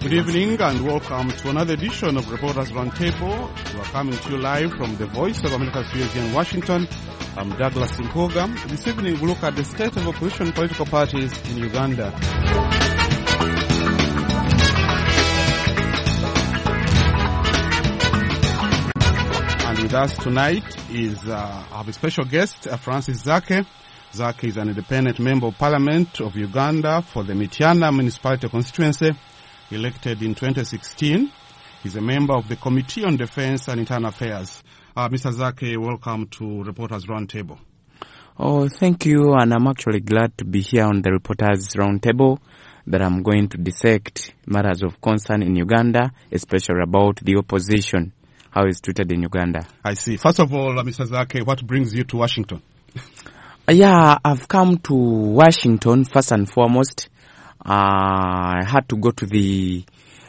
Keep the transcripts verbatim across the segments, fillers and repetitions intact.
Good evening and welcome to another edition of Reporters Roundtable. We are coming to you live from the Voice of America studios here in Washington. I'm Douglas Impoga. This evening we look at the state of opposition political parties in Uganda. And with us tonight is uh, our special guest, uh, Francis Zake. Zake is an independent member of Parliament of Uganda for the Mityana Municipality Constituency, elected in twenty sixteen. He's a member of the Committee on Defense and Internal Affairs. Uh, Mister Zake, welcome to Reporters Roundtable. Oh, thank you, and I'm actually glad to be here on the Reporters Roundtable, that I'm going to dissect matters of concern in Uganda, especially about the opposition, how it's treated in Uganda. I see. First of all, uh, Mister Zake, what brings you to Washington? Yeah, I've come to Washington first and foremost. Uh, I had to go to the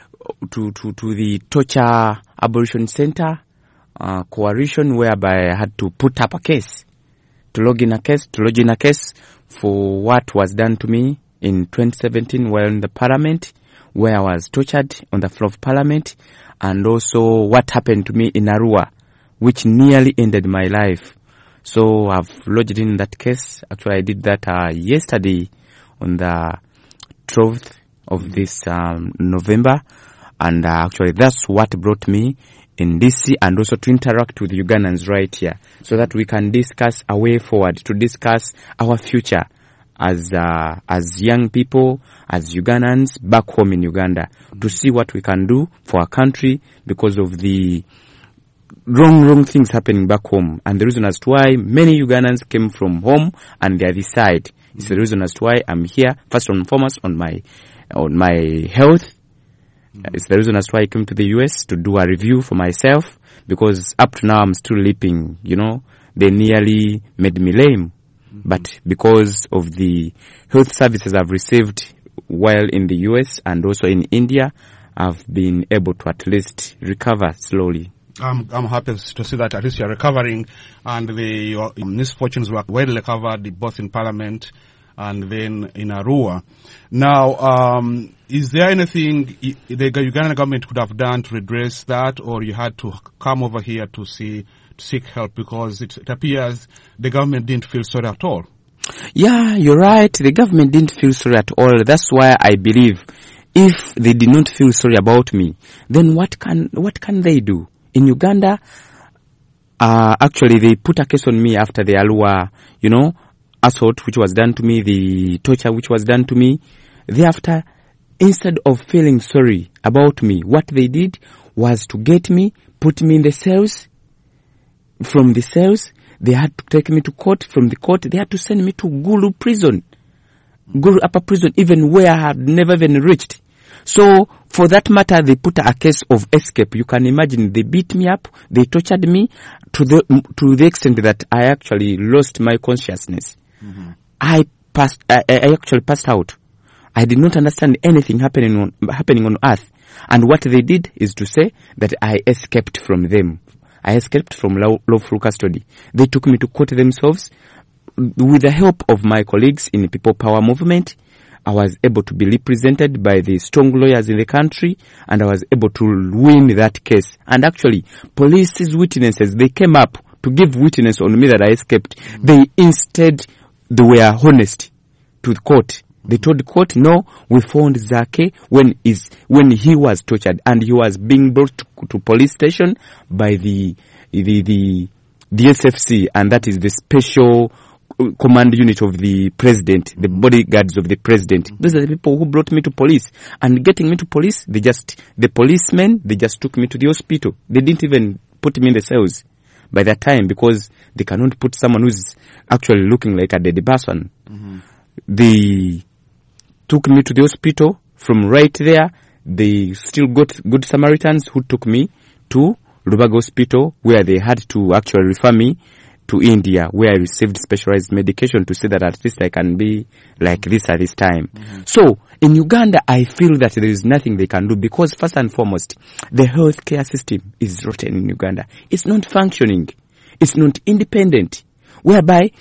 to to to the Torture Abolition Center uh, coalition, whereby I had to put up a case, to log in a case, to lodge in a case for what was done to me in twenty seventeen while in the Parliament, where I was tortured on the floor of Parliament, and also what happened to me in Arua, which nearly ended my life. So I've lodged in that case. Actually, I did that uh, yesterday on the twelfth of this um, November, and uh, actually that's what brought me in D C, and also to interact with Ugandans right here, so that we can discuss a way forward, to discuss our future as uh, as young people, as Ugandans back home in Uganda, to see what we can do for our country because of the wrong, wrong things happening back home, and the reason as to why many Ugandans came from home and they decide. It's the reason as to why I'm here, first and foremost, on my on my health. Mm-hmm. It's the reason as to why I came to the U S to do a review for myself, because up to now I'm still limping, you know. They nearly made me lame. Mm-hmm. But because of the health services I've received while in the U S and also in India, I've been able to at least recover slowly. I'm, I'm happy to see that at least you're recovering, and the your misfortunes were well recovered, both in Parliament and then in Arua. Now, um, is there anything the Ugandan government could have done to redress that, or you had to come over here to see to seek help, because it, it appears the government didn't feel sorry at all? Yeah, you're right. The government didn't feel sorry at all. That's why I believe if they did not feel sorry about me, then what can what can they do? In Uganda, uh, actually, they put a case on me after the Arua, you know, assault which was done to me, the torture which was done to me. Thereafter, instead of feeling sorry about me, what they did was to get me, put me in the cells. From the cells, they had to take me to court. From the court, they had to send me to Gulu prison, Gulu upper prison, even where I had never even reached. So, for that matter, they put a case of escape. You can imagine, they beat me up, they tortured me to the to the extent that I actually lost my consciousness. Mm-hmm. I passed. I, I actually passed out. I did not understand anything happening on happening on earth. And what they did is to say that I escaped from them. I escaped from law, lawful custody. They took me to court themselves with the help of my colleagues in the People Power Movement. I was able to be represented by the strong lawyers in the country, and I was able to win that case. And actually, police's witnesses, they came up to give witness on me that I escaped. Mm-hmm. They instead, they were honest to the court. They told the court, no, we found Zake when is when he was tortured, and he was being brought to, to police station by the the the D S F C, and that is the special command unit of the president, the bodyguards of the president. Those are the people who brought me to police. And getting me to police, they just, the policemen, they just took me to the hospital. They didn't even put me in the cells by that time, because they cannot put someone who's actually looking like a dead person. Mm-hmm. They took me to the hospital. From right there, they still got good Samaritans who took me to Rubaga Hospital, where they had to actually refer me to India, where I received specialized medication to say that at least I can be like this at this time. Mm-hmm. So, in Uganda, I feel that there is nothing they can do, because first and foremost, the healthcare system is rotten in Uganda. It's not functioning. It's not independent, whereby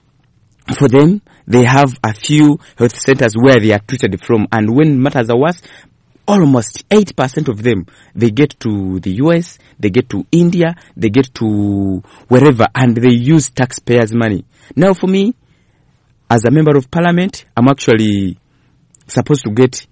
for them, they have a few health centers where they are treated from, and when matters are worse, almost eight percent of them, they get to the U S, they get to India, they get to wherever, and they use taxpayers' money. Now for me, as a member of parliament, I'm actually supposed to get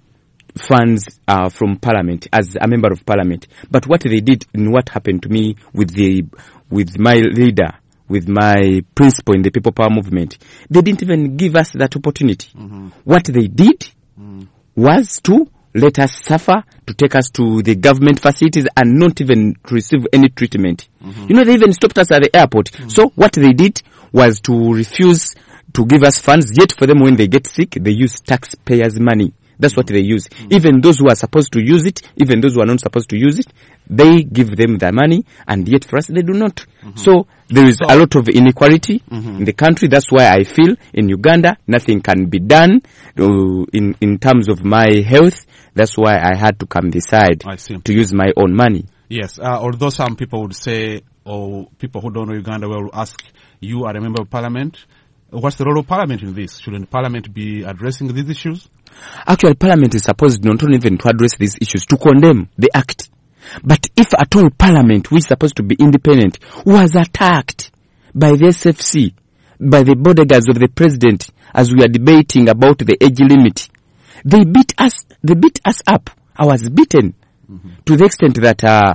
funds uh, from parliament as a member of parliament. But what they did and what happened to me with the with my leader, with my principal in the People Power Movement, they didn't even give us that opportunity. Mm-hmm. What they did mm. was to let us suffer, to take us to the government facilities and not even to receive any treatment. Mm-hmm. You know, they even stopped us at the airport. Mm-hmm. So what they did was to refuse to give us funds, yet for them when they get sick, they use taxpayers' money. That's what they use. Mm-hmm. Even those who are supposed to use it, even those who are not supposed to use it, they give them their money, and yet for us they do not. Mm-hmm. So there is so, a lot of inequality mm-hmm. in the country. That's why I feel in Uganda nothing can be done uh, in, in terms of my health. That's why I had to come this side to use my own money. Yes, uh, although some people would say, or people who don't know Uganda will ask, you are a member of parliament. What's the role of parliament in this? Shouldn't parliament be addressing these issues? Actually, parliament is supposed not even to address these issues, to condemn the act. But if at all parliament, which is supposed to be independent, was attacked by the S F C, by the bodyguards of the president, as we are debating about the age limit, they beat us, they beat us up. I was beaten mm-hmm. to the extent that uh,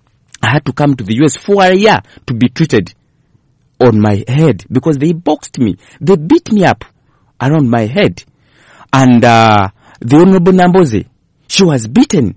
I had to come to the U S for a year to be treated on my head because they boxed me. They beat me up around my head. And uh, the Honorable Namboze, she was beaten.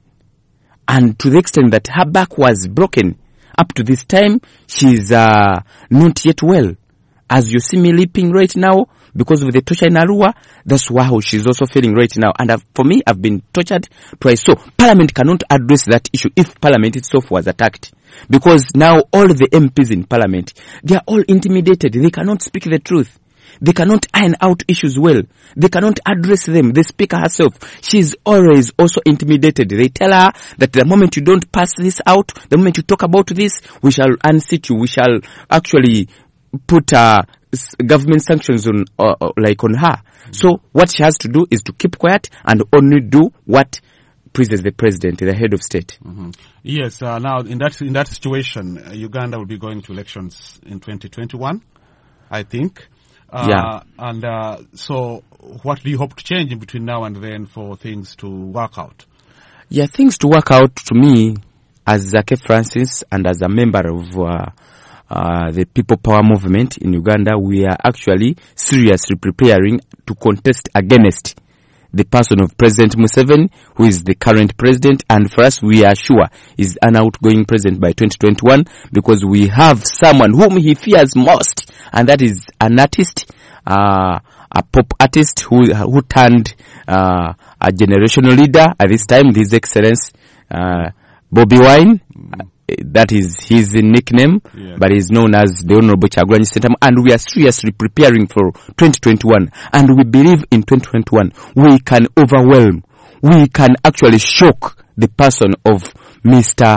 And to the extent that her back was broken. Up to this time, she's uh, not yet well. As you see me leaping right now, because of the torture in Arua, that's how she's also feeling right now. And I've, for me, I've been tortured twice. So Parliament cannot address that issue if Parliament itself was attacked. Because now all the M Ps in Parliament, they are all intimidated. They cannot speak the truth. They cannot iron out issues well. They cannot address them. The speaker herself, she's always also intimidated. They tell her that the moment you don't pass this out, the moment you talk about this, we shall unseat you. We shall actually put uh, government sanctions on, uh, like on her. Mm-hmm. So what she has to do is to keep quiet and only do what pleases the president, the head of state. Mm-hmm. Yes. Uh, now, in that in that situation, uh, Uganda will be going to elections in twenty twenty-one, I think. Uh, yeah. And uh, so, what do you hope to change in between now and then for things to work out? Yeah, things to work out to me as Zake Francis and as a member of uh, uh, the People Power Movement in Uganda, we are actually seriously preparing to contest against the person of President Museveni, who is the current president, and for us, we are sure is an outgoing president by twenty twenty-one, because we have someone whom he fears most, and that is an artist, uh, a pop artist who who turned uh, a generational leader at this time, His Excellency uh, Bobby Wine. Mm. That is his nickname, yeah. But he's known as the Honorable Kyagulanyi Ssentamu, and we are seriously preparing for twenty twenty-one, and we believe in twenty twenty-one we can overwhelm, we can actually shock the person of Mister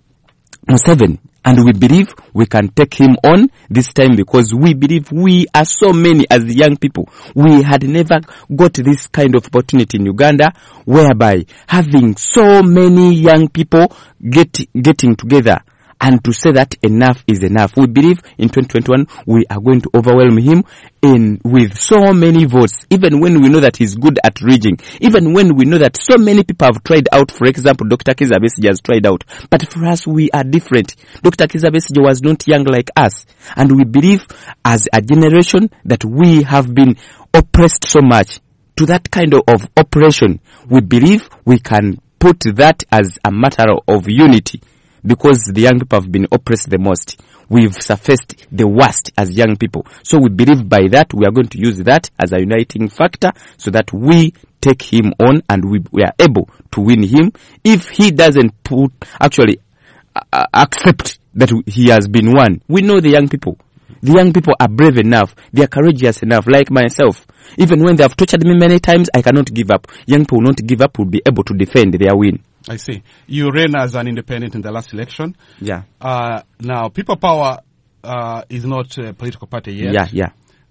Museveni, and we believe we can take him on this time because we believe we are so many as young people. We had never got this kind of opportunity in Uganda, whereby having so many young people get getting together and to say that enough is enough. We believe in twenty twenty-one we are going to overwhelm him in with so many votes, even when we know that he's good at rigging, even when we know that so many people have tried out. For example, Doctor Kizza Besigye has tried out, but for us we are different. Doctor Kizza Besigye was not young like us, and we believe as a generation that we have been oppressed so much. To that kind of, of oppression, we believe we can put that as a matter of unity. Because the young people have been oppressed the most. We've surfaced the worst as young people. So we believe by that we are going to use that as a uniting factor so that we take him on and we, we are able to win him. If he doesn't put, actually uh, accept that he has been won, we know the young people. The young people are brave enough. They are courageous enough, like myself. Even when they have tortured me many times, I cannot give up. Young people will not give up, will be able to defend their win. I see. You ran as an independent in the last election. Yeah. Uh, now, People Power uh, is not a political party yet. Yeah, yeah.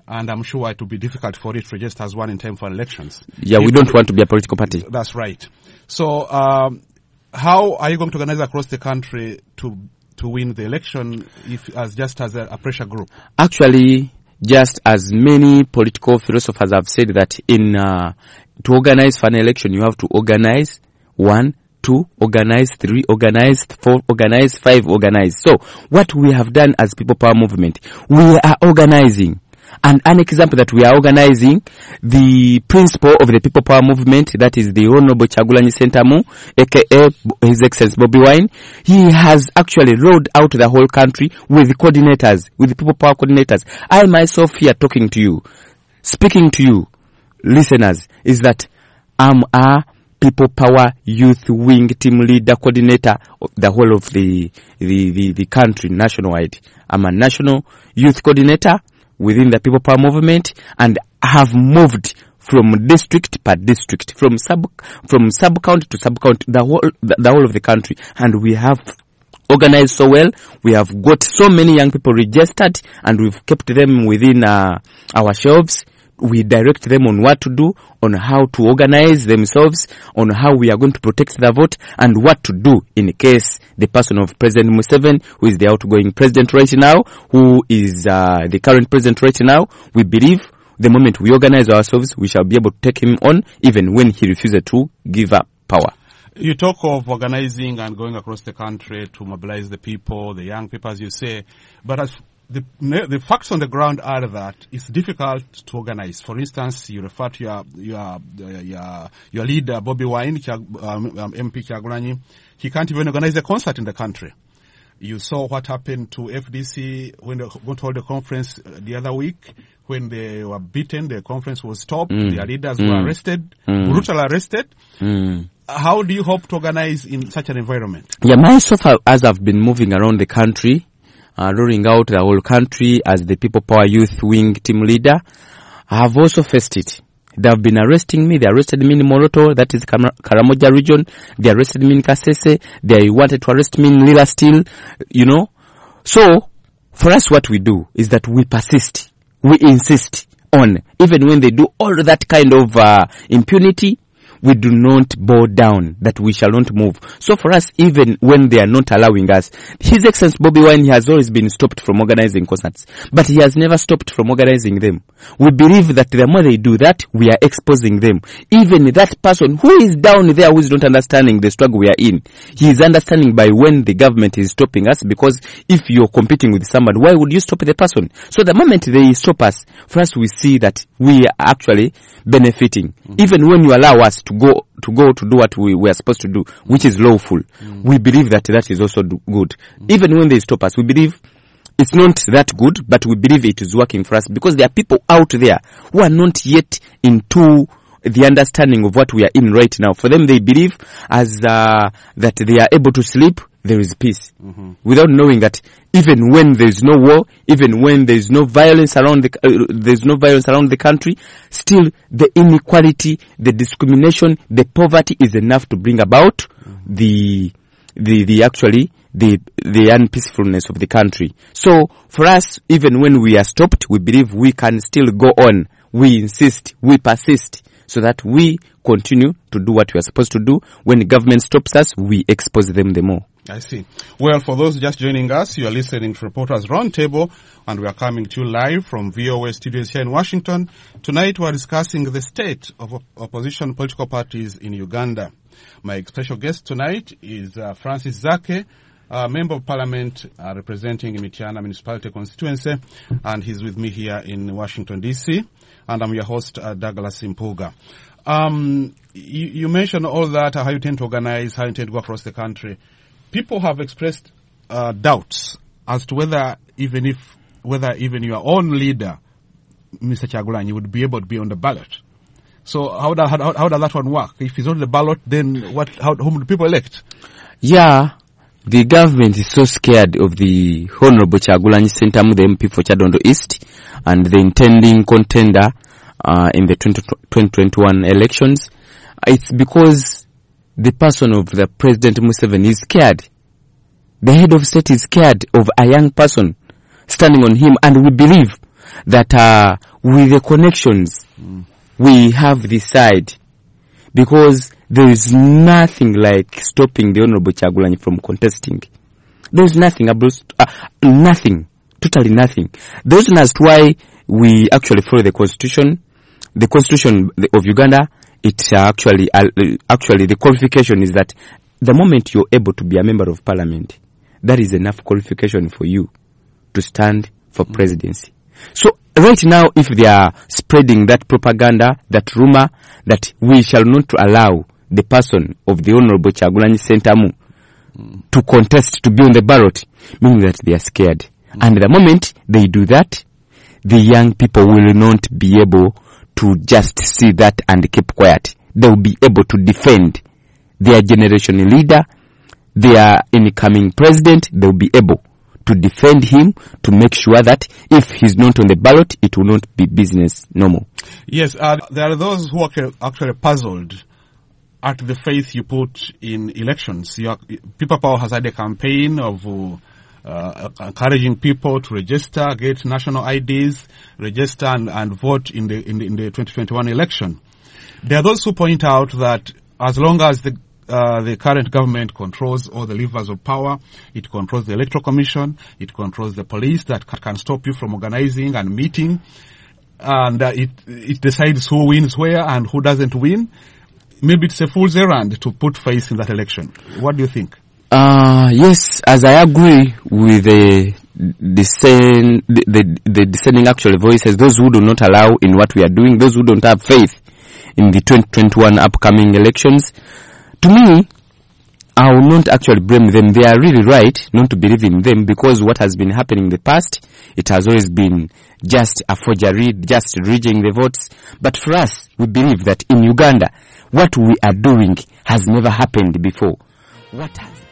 and I'm sure it will be difficult for it to register as one in time for elections. Yeah, if we don't want to be a political party. That's right. So, um, how are you going to organize across the country to to win the election, if as just as a, a pressure group? Actually, just as many political philosophers have said that in uh, to organize for an election, you have to organize one, two, organize three, organize four, organize five, organize. So, what we have done as People Power Movement, we are organizing. And an example that we are organizing, the principal of the People Power Movement, that is the Honorable Kyagulanyi Ssentamu, aka His Excellency Bobi Wine, he has actually rolled out the whole country with coordinators, with People Power coordinators. I myself here talking to you, speaking to you, listeners, is that I'm a People Power Youth Wing Team Leader Coordinator of the whole of the, the, the, the country nationwide. I'm a National Youth Coordinator within the People Power Movement, and have moved from district per district, from sub from sub county to sub county, the whole the, the whole of the country, and we have organized so well. We have got so many young people registered, and we've kept them within uh, our shelves. We direct them on what to do, on how to organize themselves, on how we are going to protect the vote, and what to do in case the person of President Museveni, who is the outgoing president right now, who is uh, the current president right now, we believe the moment we organize ourselves, we shall be able to take him on, even when he refuses to give up power. You talk of organizing and going across the country to mobilize the people, the young people, as you say, but as The, the facts on the ground are that it's difficult to organize. For instance, you refer to your your your, your leader, Bobi Wine, um, M P Kyagulanyi. He can't even organize a concert in the country. You saw what happened to F D C when they were going to hold a conference the other week. When they were beaten, the conference was stopped. Mm. Their leaders mm. were arrested, mm. brutally arrested. Mm. How do you hope to organize in such an environment? Yeah, myself, as I've been moving around the country, Uh, rolling out the whole country as the People Power Youth Wing Team Leader, I have also faced it. They have been arresting me. They arrested me in Moroto, that is Karamoja region. They arrested me in Kasese. They wanted to arrest me in Lila Steel, you know. So, for us what we do is that we persist. We insist on, even when they do all that kind of uh, impunity, we do not bow down, that we shall not move. So for us, even when they are not allowing us, His Excellency Bobi Wine has always been stopped from organizing concerts, but he has never stopped from organizing them. We believe that the more they do that, we are exposing them. Even that person who is down there, who is not understanding the struggle we are in, he is understanding by when the government is stopping us, because if you're competing with somebody, why would you stop the person? So the moment they stop us, for us we see that we are actually benefiting. Mm-hmm. Even when you allow us to go to go to do what we, we are supposed to do, which is lawful, mm. we believe that that is also do, good. Mm. Even when they stop us, we believe it's not that good, but we believe it is working for us, because there are people out there who are not yet into the understanding of what we are in right now. For them, they believe as uh, that they are able to sleep, there is peace, mm-hmm. without knowing that even when there is no war, even when there is no violence around the uh, there is no violence around the country, still the inequality, the discrimination, the poverty is enough to bring about mm-hmm. the the the actually the the unpeacefulness of the country. So for us, even when we are stopped, we believe we can still go on. We insist, we persist, so that we continue to do what we are supposed to do. When the government stops us, we expose them the more. I see. Well, for those just joining us, you are listening to Reporters Roundtable, and we are coming to you live from V O A studios here in Washington. Tonight we are discussing the state of op- opposition political parties in Uganda. My special guest tonight is uh, Francis Zake, a member of parliament uh, representing Mityana Municipality Constituency, and he's with me here in Washington, D C, and I'm your host, uh, Douglas Impuga. Um, you, you mentioned all that, how you tend to organize, how you tend to go across the country. People have expressed uh, doubts as to whether even if whether even your own leader, Mister Kyagulanyi, would be able to be on the ballot. So how does how, how does that one work? If he's on the ballot, then what? How whom do people elect? Yeah, the government is so scared of the Honorable Kyagulanyi Ssentamu, the M P for Kyadondo East, and the intending contender uh, in the twenty twenty-one elections. It's because the person of the President Museveni is scared. The head of state is scared of a young person standing on him, and we believe that uh, with the connections mm. we have this side, because there is nothing like stopping the Honorable Kyagulanyi from contesting. There is nothing, uh, nothing, totally nothing. The reason as to why we actually follow the constitution, the constitution of Uganda, it uh, actually, uh, actually the qualification is that the moment you're able to be a member of parliament, that is enough qualification for you to stand for mm. presidency. So right now, if they are spreading that propaganda, that rumor, that we shall not allow the person of the Honorable Kyagulanyi Ssentamu mm. to contest, to be on the ballot, meaning that they are scared. Mm. And the moment they do that, the young people will not be able to just see that and keep quiet. They will be able to defend their generation leader, their incoming president. They will be able to defend him, to make sure that if he's not on the ballot, it will not be business normal. Yes, uh, there are those who are actually puzzled at the faith you put in elections. Are, People Power has had a campaign of uh, encouraging people to register, get national I Ds, register and, and vote in the, in the in the twenty twenty-one election. There are those who point out that as long as the Uh, the current government controls all the levers of power, it controls the Electoral Commission, it controls the police that can stop you from organizing and meeting, and uh, it it decides who wins where and who doesn't win. Maybe it's a fool's errand to put faith in that election. What do you think? Uh, yes, as I agree with the dissenting, the, the, the dissenting actual voices, those who do not allow in what we are doing, those who don't have faith in the twenty twenty-one upcoming elections, to me, I will not actually blame them. They are really right not to believe in them, because what has been happening in the past, it has always been just a forgery, just rigging the votes. But for us, we believe that in Uganda, what we are doing has never happened before. What has